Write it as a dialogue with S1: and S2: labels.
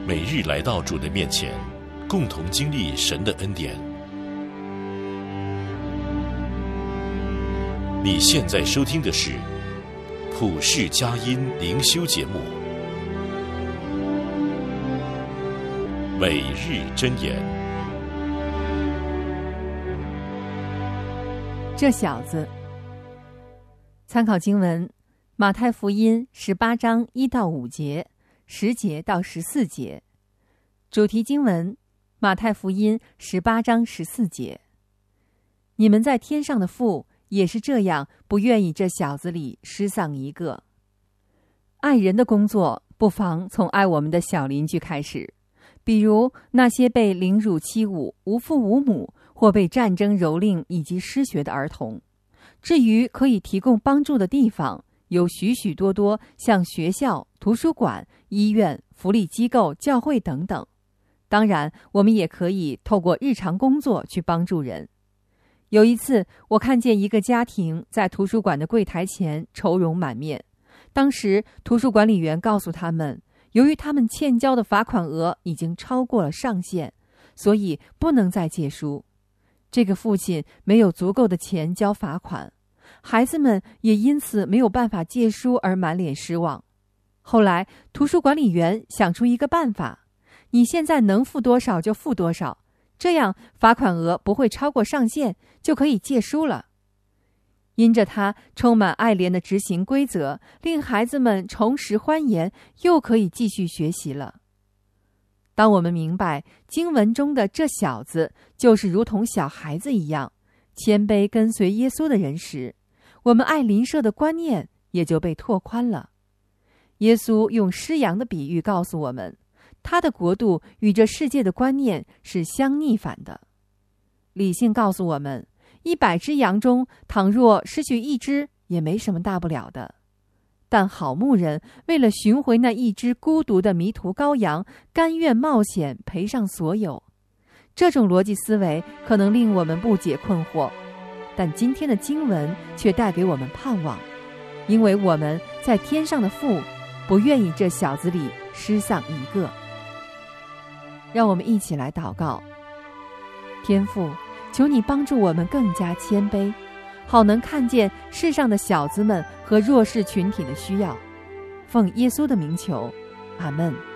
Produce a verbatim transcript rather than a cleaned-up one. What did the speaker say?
S1: 每日来到主的面前，共同经历神的恩典。你现在收听的是普世佳音灵修节目，每日箴言。
S2: 这小子，参考经文：马太福音十八章一到五节，十节到十四节。主题经文：马太福音十八章十四节。你们在天上的父也是这样，不愿意这小子里失丧一个。爱人的工作，不妨从爱我们的小邻居开始，比如那些被凌辱欺侮、无父无母，或被战争蹂躏以及失学的儿童。至于可以提供帮助的地方，有许许多多，像学校、图书馆、医院、福利机构、教会等等。当然，我们也可以透过日常工作去帮助人。有一次，我看见一个家庭在图书馆的柜台前愁容满面。当时，图书管理员告诉他们，由于他们欠交的罚款额已经超过了上限，所以不能再借书。这个父亲没有足够的钱交罚款，孩子们也因此没有办法借书而满脸失望。后来，图书管理员想出一个办法：你现在能付多少就付多少，这样罚款额不会超过上限，就可以借书了。因着他充满爱怜的执行规则，令孩子们重拾欢颜，又可以继续学习了。当我们明白经文中的这小子就是如同小孩子一样谦卑跟随耶稣的人时，我们爱邻舍的观念也就被拓宽了。耶稣用失羊的比喻告诉我们，他的国度与这世界的观念是相逆反的。理性告诉我们，一百只羊中倘若失去一只，也没什么大不了的。但好牧人为了寻回那一只孤独的迷途羔羊，甘愿冒险赔上所有。这种逻辑思维可能令我们不解困惑，但今天的经文却带给我们盼望，因为我们在天上的父不愿意这小子里失丧一个。让我们一起来祷告。天父，求你帮助我们更加谦卑，好能看见世上的小子们和弱势群体的需要。奉耶稣的名求，阿们。